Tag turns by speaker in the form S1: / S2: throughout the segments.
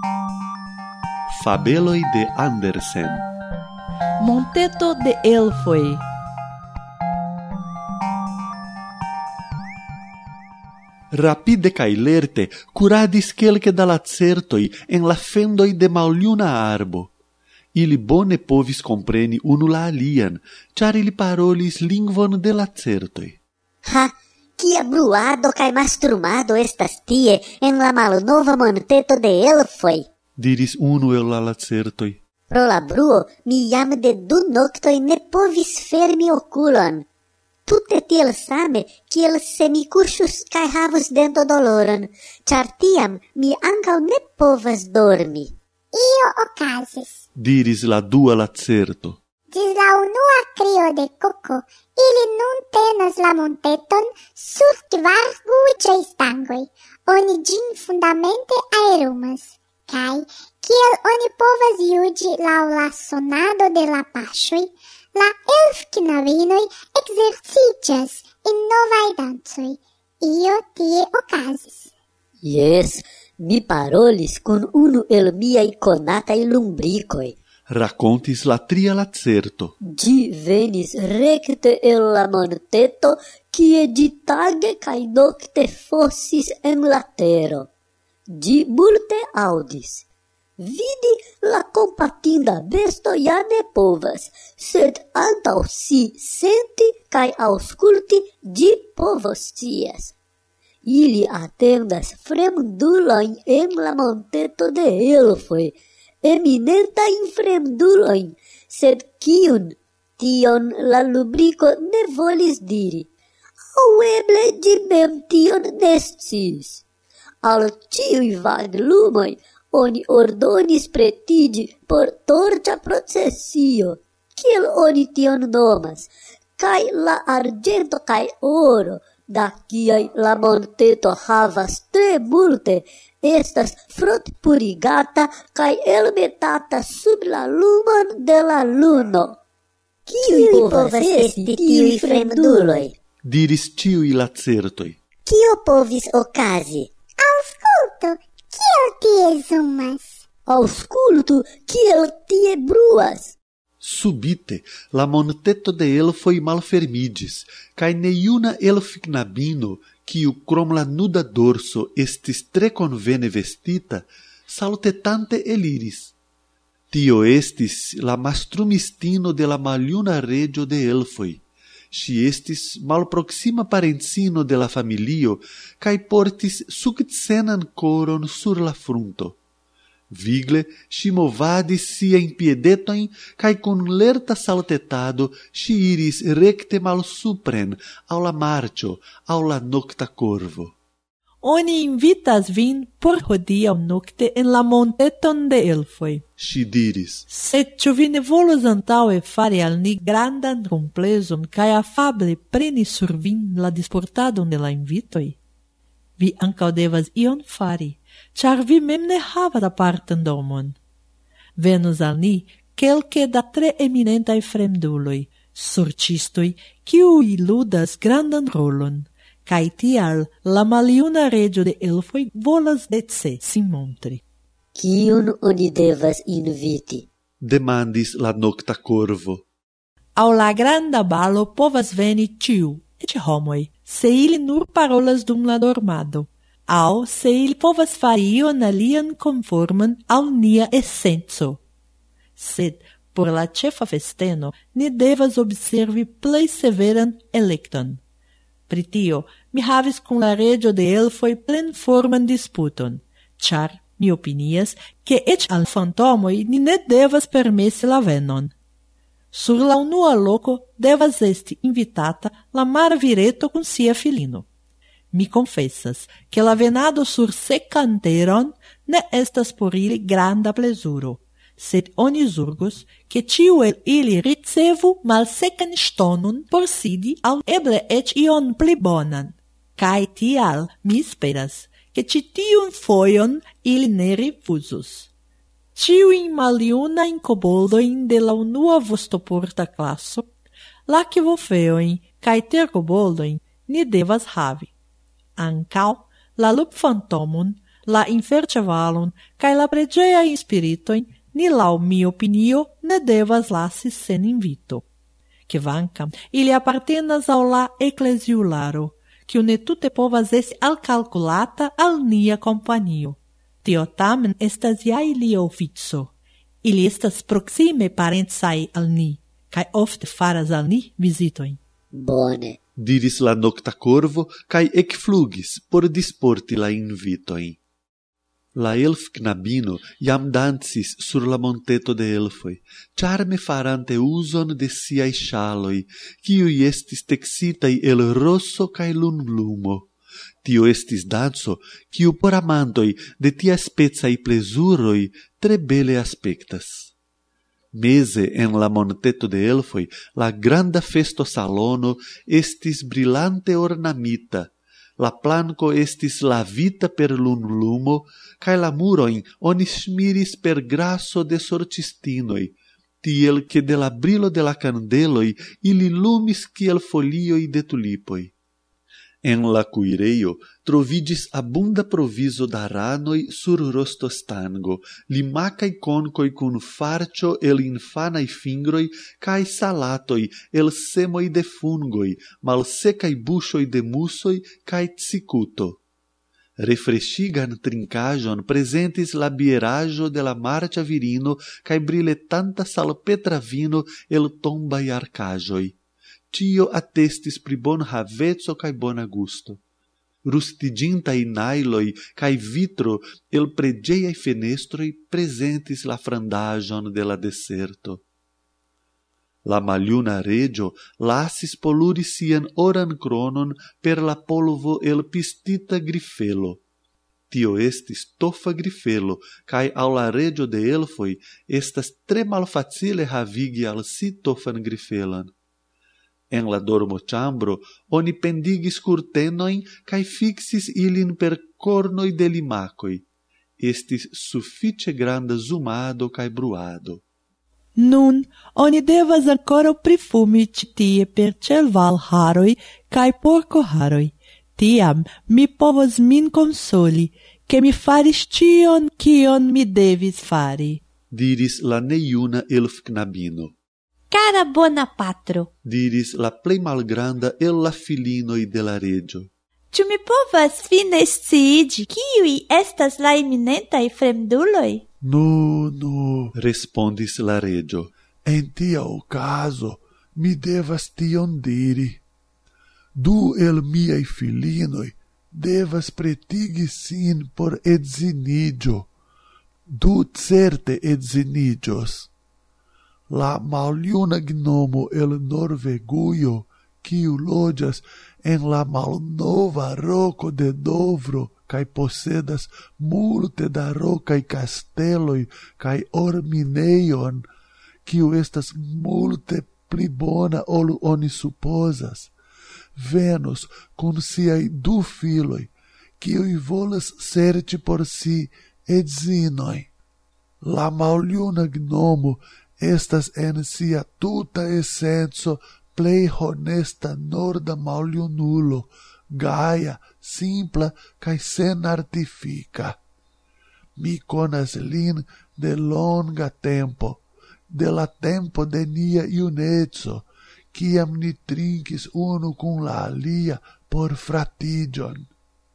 S1: Fabeloj de Andersen.
S2: Monteto de elfoj.
S1: Rapide kaj lerte kuradis kelke da lacertoj en la fendoj de maljuna arbo. Ili bone povis kompreni unu la alian, ĉar ili parolis lingvon de lacertoj.
S3: Ha, kia bruado kaj mastrumado estas tie en la malnova monteto de elfoj,
S1: diris unu el la lacertoj.
S3: Pro la bruo mi jam de 2 noktoj ne povis fermi okulon. Tute tiel same, kiel se mi kuŝus kaj havus dentodoloron, ĉar tiam mi ankaŭ ne povas dormi.
S4: Io okazis,
S1: diris la dua lacerto.
S4: Ĝis la unua krio de koko, ili nun tenas la monteton sur 4 ruĝaj stangoj. Oni ĝin fundamente aerumas, kaj kiel oni povas juĝi laŭ la sonado de la paŝoj, la elfknabinoj ekzerciĝas en novaj dancoj. Io tie okazis.
S3: Jes, mi parolis kun unu el miaj konataj lumbrikoj.
S1: Rakontis la tria lacerto.
S3: Ĝi venis rekte el la monteto, kie ĝi tage kaj nokte fosis en la tero. Ĝi multe aŭdis. Vidi la kompatinda besto ja ne povas, sed antaŭ si senti kaj aŭskulti ĝi povoscias. Ili atendas fremdulojn en la monteto de elfoj, eminentajn fremdulojn, sed kiun? Tion la lumbriko ne volis diri. Aŭ eble ĝi mem tion ne sciis. Al ĉiuj vaglumoj oni ordonis pretiĝi por torĉa procesio, kiel oni tion nomas, kaj la arĝento kaj oro, da kiaj la monteto havas tre multe, estas frotpurigata kaj elmetata sub la lumon de la luno. Kiuj povas esti tiuj fremduloj?
S1: Diris ĉiuj lacertoj.
S3: Kio povis okazi?
S4: Aŭskultu, kiel tie zumas?
S3: Aŭskultu, kiel tie bruas?
S1: Subite, la monteto de elfoj malfermiĝis, kaj nejuna elfknabino, kiu krom la nuda dorso estis tre konvene vestita, saltetante eliris. Tio estis la mastrumistino de la maljuna reĝo de elfoj. Ŝi estis malproksima parencino de la familio kaj portis sukcenan koron sur la frunto. Vigle ŝi movadis siajn piedetojn kaj kun lerta saltetado ŝi iris rekte malsupren aŭ la marĉo aŭ la nokta korvo.
S2: Oni invitas vin por hodiaŭ nokte en la monteton de elfoj,
S1: ŝi diris.
S2: Sed ĉu vi ne volos antaŭe fari al ni grandan komplezon kaj afable preni sur vin la disportadon de la invitoj? Vi ankaŭ devas ion fari, ĉar vi mem ne havas apartan domon. Venus al ni kelke da tre eminentaj fremduloj, sorĉistoj, kiuj ludas grandan rolon. Kaj tial la maljuna reĝo de elfoj volas dece sin montri.
S3: Kiun oni devas inviti?
S1: Demandis la nokta korvo.
S2: Aŭ la granda balo povas veni ĉiu, eĉ homoj, se ili nur parolas dum la dormado, aŭ se ili povas fari ion alian konforman al nia esenco. Sed por la ĉefa festeno ni devas observi plej severan elekton. Pri tio, mi havis kun la reĝo de elfoj plenforman disputon, ĉar mi opinias, ke eĉ al fantomoj ni ne devas permesi la venon. Sur la unua loko devas esti invitata la marvireto kun sia filino. Mi confessas, ke la venado sur sekan teron ne estas por ili granda plezuro, sed oni zorgos, ke ĉiu el ili ricevu malsekan ŝtonon por sidi aŭ eble eĉ ion pli bonan. Kaj tial mi esperas, ke ĉi tiun fojon ili ne rifuzus. Ĉiujn maljunajn koboldojn de la unua vostoporta klaso, lakvofeojn kaj terkoboldojn ni devas havi. Ankaŭ la lupfantomon, la inferĉevalon kaj la preĝejajn spiritojn ni laŭ mia opinio ne devas lasi sen invito. Kvankam ili apartenas al la ekleziularo, kiu ne tute povas esti alkalkulata al nia kompanio. Tio tamen estas ja ilia ofico. Ili estas proksime parencaj al ni, kaj ofte faras al ni vizitojn.
S3: Bone,
S1: diris la nocta corvo, kaj ekflugis por disporti la invitojn. La elfknabino jam dancis sur la monteto de elfoj, ĉarme farante uzon de siaj ŝaloj, kiuj estis teksitaj el rosso kaj lunlumo. Tio estis danco, kiu por amantoj de tiaspecaj plezuroj tre bele aspektas. Meze en la monteto de elfoj, la granda festosalono estis brilante ornamita. La planko estis lavita per lunlumo, kaj la murojn oni ŝmiris per graso de sorĉistinoj, tiel ke de la brilo de la kandeloj ili lumis kiel folioj de tulipoj. En la kuirejo troviĝis abunda provizo da ranoj sur rostostango, limakaj konkoj kun farĉo el infanaj fingroj kaj salatoj el semoj de fungoj, malsekaj buŝoj de musoj kaj cikuto. Refreshigan trinkaĵon prezentis la bieraĵo de la marĉa virino kaj briletanta salpetra vino el tombaj arkaĵoj. Tio attestis pri bon haveco kaj bona gusto. Rustiĝintaj najloj kaj vitro el preĝejaj fenestroj prezentis la frandaĵon de la deserto. La maljuna reĝo lasis poluri sian oran kronon per la polvo el pistita grifelo. Tio estis tofa grifelo, kaj al la reĝo de elfoj estas tre malfacile havigi al si tofan grifelon. En la dormoĉambro oni pendigis kurtenojn kaj fiksis ilin per kornoj de limakoj. Estis sufiĉe granda zumado kaj bruado.
S2: Nun, oni devas ankoraŭ prifumi ĉi tie per ĉelvalharoj kaj porkoharoj. Tiam mi povos min konsoli, ke mi faris ĉion, kion mi devis fari,
S1: diris la nejuna elfknabino.
S5: Cara bona patro,
S1: diris la plej malgranda el la filinoj de la reĝo.
S5: Ĉu mi povas fine sciiĝi, kiuj estas la eminentaj fremduloj?
S6: Nu,
S1: respondis la reĝo.
S6: En tia okazo mi devas tion diri. 2 el miaj filinoj devas pretigi sin por edziniĝo. 2 certe edziniĝos. La maljuna gnomo el Norvegujo, kiu loĝas en la malnova roko de Dovro kaj posedas multe da rokaj kasteloj kaj orminejon, kiu estas multe pli bona ol oni supozas, venos kun siaj 2 filoj, kiuj volas serĉi por si edzinoj. La maljuna gnomo estas en sia tuta esenco plej honesta norda maljunulo, gaja, simpla kaj senartifika. Mi konas lin de longa tempo, de la tempo de nia juneco, kiam ni trinkis unu kun la alia por fratiĝon.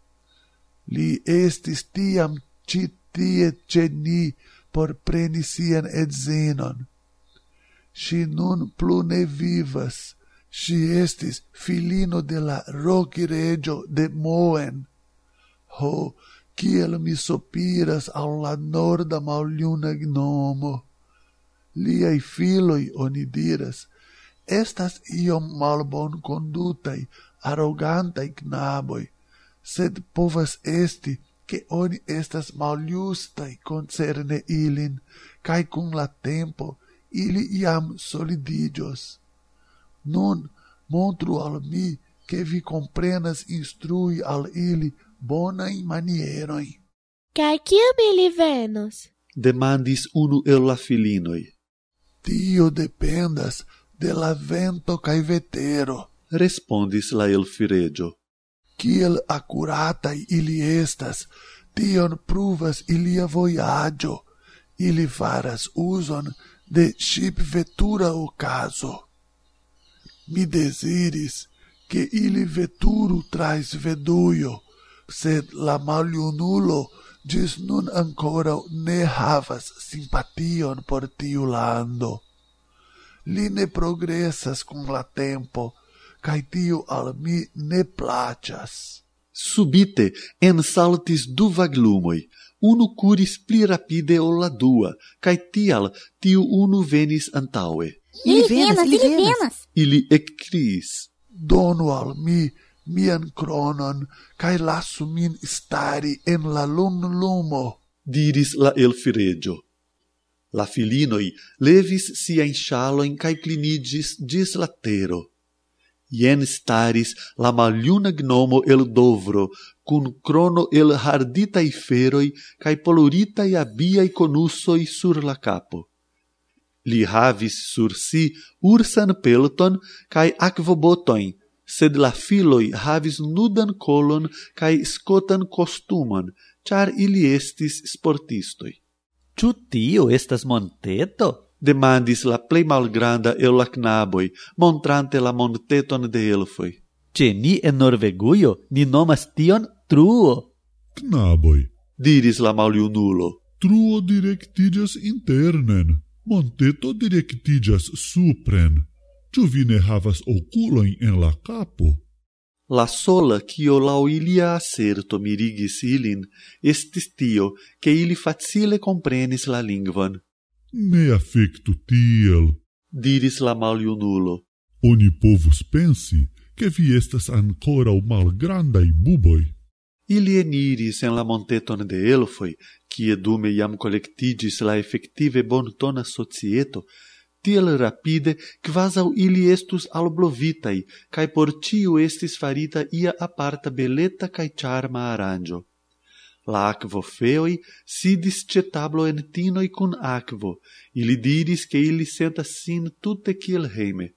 S6: Li estis tiam ĉi tie ĉe ni por preni sian edzinon. Ŝi nun plu ne vivas. Ŝi estis filino de la rokireĝo de Moen. Ho, kiel mi sopiras al la norda maljuna gnomo. Liaj filoj, oni diras, estas iom malbonkondutaj, arogantaj knaboj, sed povas esti, ke oni estas maljustaj koncerne ilin, kaj kun la tempo ili iam solidiĝos. Nun montru al mi, ke vi komprenas instrui al ili bonajn manierojn.
S5: Kaj kiam ili venos?
S1: Demandis unu el la filinoj.
S6: Tio dependas de la vento kaj vetero,
S1: respondis la elfireĝo.
S6: Kiel akurataj ili estas, tion pruvas ilia voyaggio, ili faras uson de shipvetura ocaso. Mi desiris che ili veturu tra Svedujo, sed la maljunulo gis nun ancora ne havas simpation por tiu lando. Li ne progressas con la tempo, cae tiu al mi ne placas.
S1: Subite ensaltis du vaglumoi, unu curis pli rapide ol la dua, cae tial tiu unu venis antaue.
S4: Ili venas.
S1: Ili ekkriis.
S6: Donu al mi mian kronon, cae lassu min stari en la lumo,
S1: diris la elfiregio. La filinoi levis siain ŝaloin cae clinigis gis la tero. Ien staris la maljuna gnomo el Dovro, cun crono el harditai feroi cae poluritai abiai conusoi sur la capo. Li havis sur si ursan pelton cae aquobotoin, sed la filoi havis nudan colon cae scotan costumon, char ili estis sportistoi.
S7: Ĉu tio estas monteto?
S1: Demandis la plei malgranda el la knaboi, montrante la monteton de elfoi.
S7: Ĉe ni en Norvegujo ni nomas tion truo.
S8: Knaboi,
S1: diris la maljunulo.
S8: truo direktiĝas internen, monteto direktiĝas supren. Ĉu vi ne havas okulojn en la kapo?
S1: La sola kio laŭ ilia aserto mirigis ilin estis tio, ke ili facile comprenis la lingvon.
S8: Ne afektu tiel,
S1: diris la maljunulo.
S8: Oni povus pensi, ke vi estas ankoraŭ malgrandaj buboj.
S1: Ili eniris en la monteton de elfoi, kie dume jam kolektiĝis la efektive bontona societo, tiel rapide, quasau ili estus alblovitai, cae por ciu estis farita ia aparta beleta cae charma aranjo. La aquofeoi sidis ce tablo en tinoi cun aquo, ili diris che ili sentas sin tute kiel heime.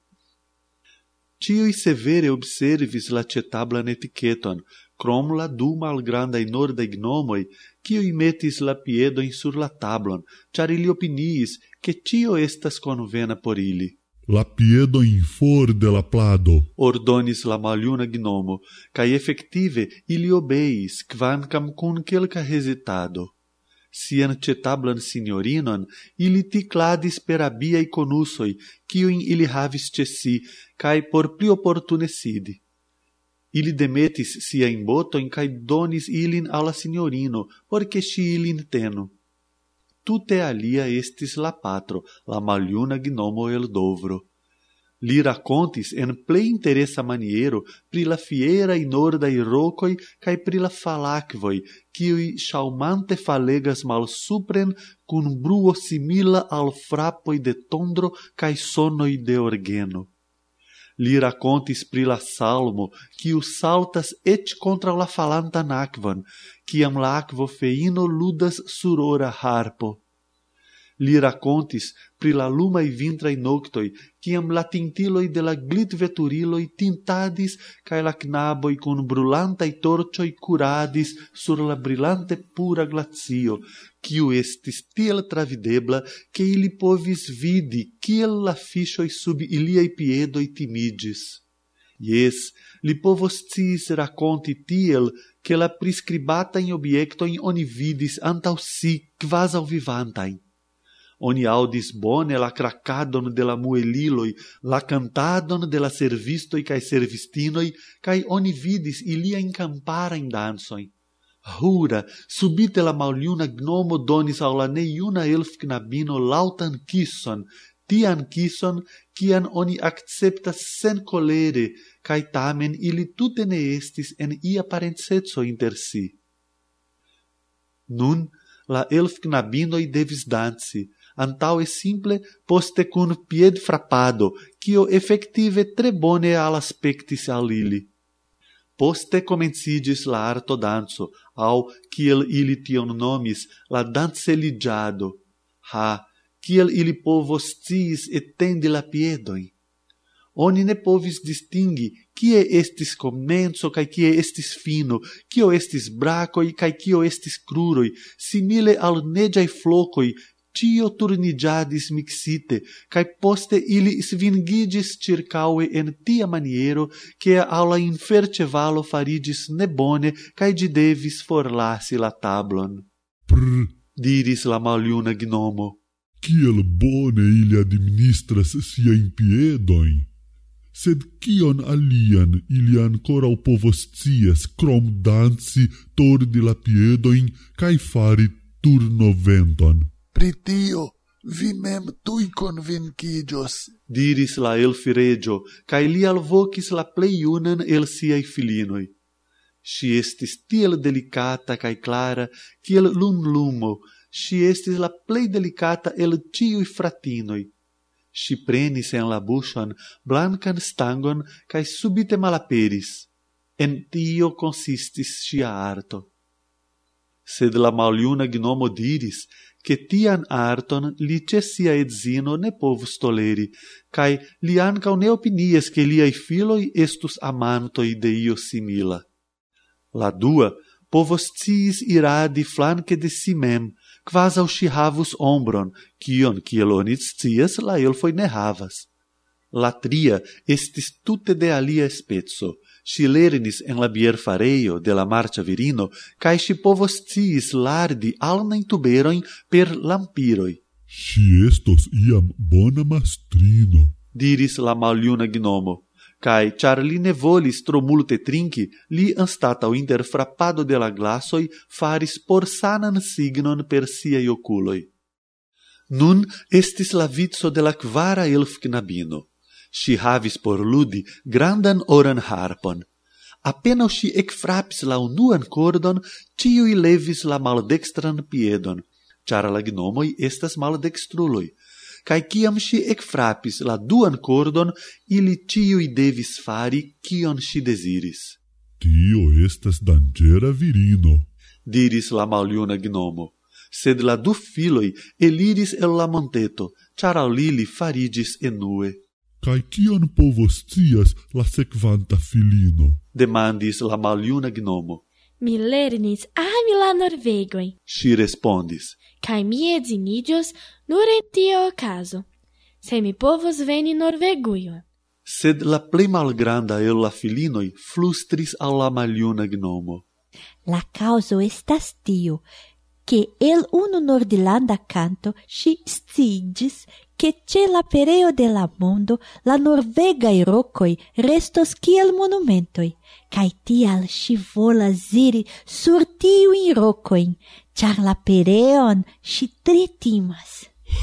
S1: Ciui severe observis la cetablan etiqueton, crom la du malgrandai nordai gnomoi, quioi metis la piedoin sur la tablon, char ili opiniis che cio estas convena por ili.
S8: La piedoin for de la plado,
S1: ordonis la maljuna gnomo, cae effective ili obeis, quancam cun quelca hesitado. Sian cetablan signorinon, ili ticladis per abiai conusoi, quioin ili havis ce si, cae por pli opportune sidi. Ili demetis siain botoin cae donis ilin alla signorino, porque si ilin tenu. Tute alia estis la patro, la maljuna gnomo el Dovro. Li racontis en plei interesa maniero pri la fierai nordai rocoi cae pri la falacvoi, quiui chaumante falegas mal supren cun bruo simila al frapoi de tondro cae sonoi de orgeno. Li racontis pri la salmo, quiu saltas et contra la falantan aquan, quiam la aquo feino ludas sur ora harpo. Li racontis pri la lumai vintrai noctoi, quiam la tintiloi de la glitveturiloi tintadis, cae la knaboi con brulantai torcioi curadis sur la brilante pura glacio, quiu estis tiel travidebla, che ili povis vidi kiel la fiŝoj sub iliai piedoi timigis. Jes, li povos sciis raconti tiel, che la prescribatain obiectoin oni vidis antau si quasau vivantain. Oni audis bone la cracadon de la mueliloi, la cantadon de la servistoi cae servistinoi, cae oni vidis iliain camparain dansoin. Hura, subite la maljuna gnomo donis al la neiuna elfknabino lautan kisson, tian kisson, kian oni acceptas sen colere, cae tamen ili tute ne estis en ia parencezo inter si. Nun, la elfknabinoi devis dansi, antaue simple poste cun pied frappado, quio effective tre bone al aspectis al ili. Poste comencidis la arto danso, au, kiel ili tion nomis, la danceligiado. Ha, kiel ili povos sciis etendi la piedoin. Oni ne povis distingi kie estis comenzo kaj kie estis fino, kio estis brakoj kaj kio estis kruroj, simile al neĝaj flokoj, cio turniĝadis miksite, kaj poste ili svingigis ĉirkaŭe en tia maniero, ke al la inferĉevalo fariĝis nebone kaj ĝi devis forlasi la tablon. Diris la maljuna gnomo.
S8: Kiel bone ili administras siajn piedojn. Sed kion alian ili ankoraŭ povoscias krom danci, torni la piedojn kaj fari turnoventon?
S6: Pri tio vi mem tuj konvinkiĝos,
S1: diris la elfireĝo, kaj li alvokis la plej junan el siaj filinoj. Ŝi estis tiel delikata kaj klara kiel lunlumo, ŝi estis la plej delikata el ĉiuj fratinoj. Ŝi prenis en la buŝon blankan stangon kaj subite malaperis. En tio konsistis ŝia arto. Sed la maljuna gnomo diris, ke tian arton li ĉe sia edzino ne povus toleri, kaj li ankaŭ ne opinias, ke liaj filoj estus amantoj de io simila. La dua povosciis iradi flanke de si mem, kvazaŭ ŝi havus ombron, kion, kiel oni scias, la elfoj ne havas. La tria estis tute de alia speco. Ŝi lernis en la bierfarejo de la marĉa virino, kaj ŝi povosciis lardi alnajn tuberojn per lampiroj.
S8: Ŝi estos iam bona mastrino,
S1: diris la maljuna gnomo. Kaj ĉar li ne volis tro multe trinki, li anstataŭ interfrapado de la glasoj faris porsanan signon per siaj okuloj. Nun estis la vico de la kvara elfknabino. Ŝi havis por ludi grandan oran harpon. Apenaŭ ŝi ekfrapis la unuan kordon, ĉiuj levis la maldekstran piedon, ĉar la gnomoj estas maldekstruloj. Kaj kiam ŝi ekfrapis la duan kordon, ili ĉiuj devis fari kion ŝi deziris.
S8: Tio estas danĝera virino,
S1: diris la maljuna gnomo. Sed la du filoj eliris el la monteto, ĉar al ili fariĝis enue.
S8: Kaj kion povoscias la sekvanta filino?
S1: Demandis la maljuna gnomo.
S9: Mi lernis ami la norvegojn,
S1: ŝi respondis.
S9: Kaj mi edziniĝos nur en tia okazo, se mi povos veni Norvegujon.
S1: Sed la plej malgranda el la filinoj flustris al la maljuna gnomo.
S2: La kaŭzo estas tiu, ke el unu nordilanda kanto ŝi sciigis, ke ĉe la pereo de la mondo la norvegaj rokoj restos kiel monumentoj, kaj tial ŝi volas iri sur tiujn rokojn, ĉar la pereon ŝi tre timas.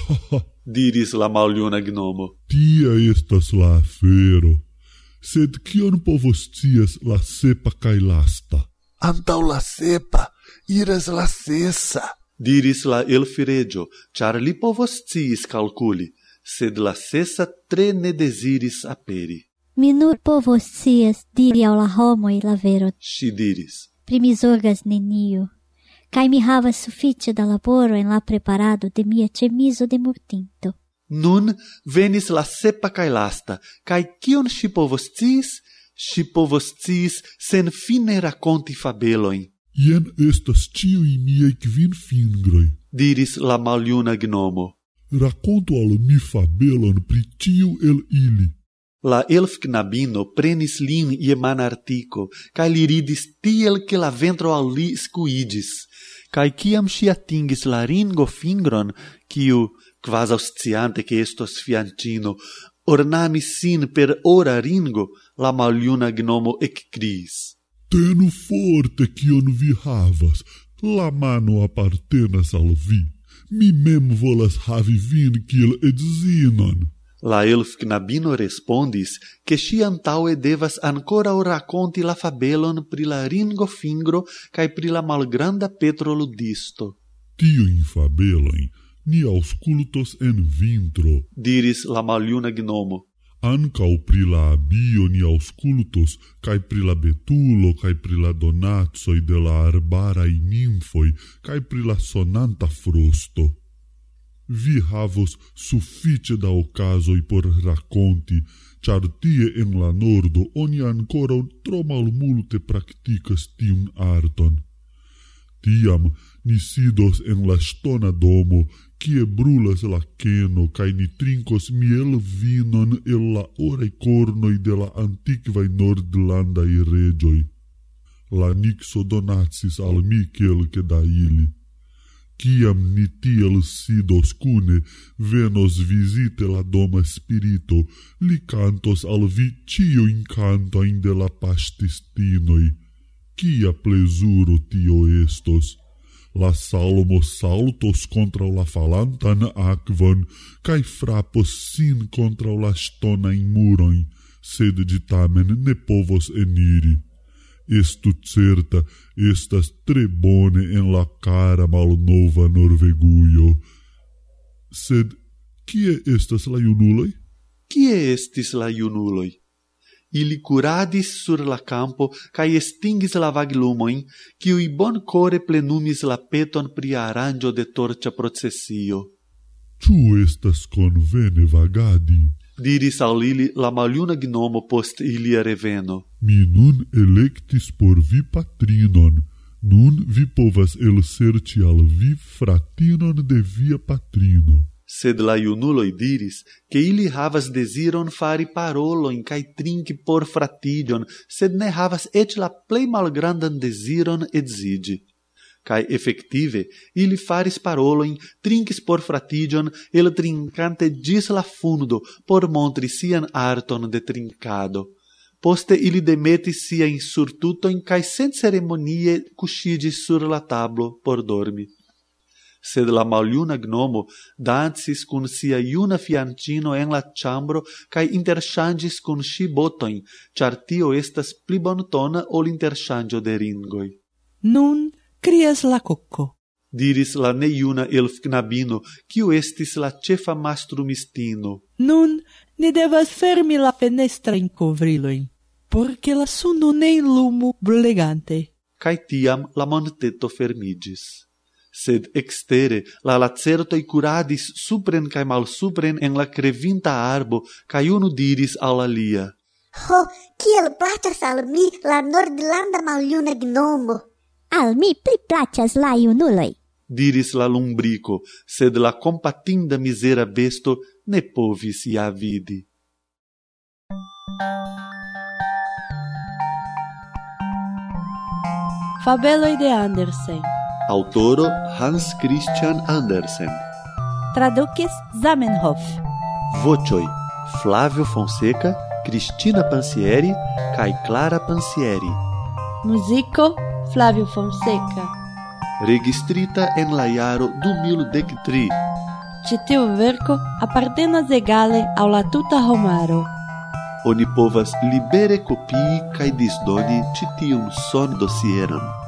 S1: Diris la maljuna gnomo.
S8: Tia estas la afero. Sed kion povoscias la sepa kaj lasta?
S6: Antaŭ la sepa iras la sesa,
S1: diris la elfireĝo, ĉar li povosciis kalkuli, sed la sesa tre ne deziris aperi.
S4: Mi nur povoscias diri al la homoj la veron,
S1: ŝi diris.
S4: Pri mi zorgas neniu, kaj mi havas sufiĉe da laboro en la preparado de mia ĉemizo de mortinto.
S1: Nun venis la sepa kaj lasta, kaj kion ŝi povosciis? Ŝi povosciis senfine rakonti fabelojn.
S8: Jen estas ĉiuj miaj 5 fingroj,
S1: diris la maljuna gnomo.
S8: Rakontu al mi fabelon pri ĉiu el ili.
S1: La elfknabino prenis lin je manartiko, kaj li ridis tiel ke la ventro al li skuiĝis. Kaj kiam ŝi atingis la ringofingron, kiu, kvazaŭ sciante ke estos fianĉino, ornamis sin per ora ringo, la maljuna gnomo ekkriis.
S8: Tenu forte kion vi havas, la mano apartenas al vi. Mi mem volas havi vin kiel edzinon.
S1: La elfknabino respondis, ke ŝi antaŭe devas ankoraŭ rakonti la fabelon pri la ringofingro kaj pri la malgranda petroludisto.
S8: Tiujn fabelojn ni aŭskultos en vintro,
S1: diris la maljuna gnomo.
S8: Ankaŭ pri la abio ni aŭskultos, kaj pri la betulo, kaj pri la donacoj de la arbaraj nimfoj, kaj pri la sonanta frosto. vi havos sufiĉe da okazoj por rakonti, ĉar tie en la nordo oni ankoraŭ tro malmulte praktikas tiun arton. Tiam ni sidos en la ŝtona domo, kie brulas la keno, kaj ni trinkos mielvinon el la oraj kornoj de la antikvaj nordlandaj reĝoj. La Nixo donacis al mi kelke da ili. Kiam ni tiel sidos kune, venos visite la doma spirito, li cantos al vi ĉiujn kantojn de la paŝtistinoj. Kia plezuro tio estos! La salmo saltos contra la falantan akvon, kaj frapos sin contra la ŝtonajn murojn, sed ĝi tamen ne povos eniri. Estu certa, estas tre bone en la cara malnova Norvegujo. Sed kie estas la junuloj?
S1: Kie estis la junuloj? Ili curadis sur la campo, cae estingis la vaglumoin, kiui boncore plenumis la peton pri aranĝo de torĉa procesio.
S8: Ĉu estas konvene vagadi?
S1: Diris al ili la maljuna gnomo post ilia reveno.
S8: Mi nun elektis por vi patrinon. Nun vi povas elserĉi al vi fratinon de via patrino.
S1: Sed la junuloj diris, ke ili havas deziron fari parolojn kaj trinki por fratiĝon, sed ne havas eĉ la plej malgrandan deziron edziĝi. Kaj efektive, ili faris parolojn, trinkis por fratiĝon, eltrinkante ĝis la fundo por montri sian arton de trinkado. Poste ili demetis siajn surtutojn kaj senceremonie kuŝiĝis sur la tablo por dormi. Sed la maljuna gnomo dancis kun sia juna fianĉino en la ĉambro kaj interŝanĝis kun ŝi botojn, ĉar tio estas pli bontona ol interŝanĝo de ringoj.
S2: Nun krias la koko,
S1: diris la nejuna elfknabino, kiu estis la ĉefa mastrumistino.
S2: Nun ni devas fermi la fenestrajn kovrilojn, por ke la suno ne illumu brulegante.
S1: Kaj tiam la monteto fermiĝis. Sed extere la lacertoj kuradis supren kaj malsupren en la krevinta arbo, kaj unu diris al alia:
S3: Ho, kiel plaĉas al mi la nordlanda maljuna gnomo!
S4: Al mi pli plaĉas la junuloj,
S1: diris la lumbriko, sed la kompatinda mizera besto ne povis ja vidi.
S2: Fabeloj de Andersen.
S1: Autoro Hans Christian Andersen.
S5: Tradukis Zamenhof.
S1: Voĉoj Flávio Fonseca, Cristina Pansieri kaj Clara Pansieri.
S2: Muziko Flávio Fonseca.
S1: Registrita en la jaro 2013.
S2: Ĉi tiu verko apartenas egale al la tuta homaro.
S1: Oni povas libere kopii kaj disdoni ĉi tiun sondosieron.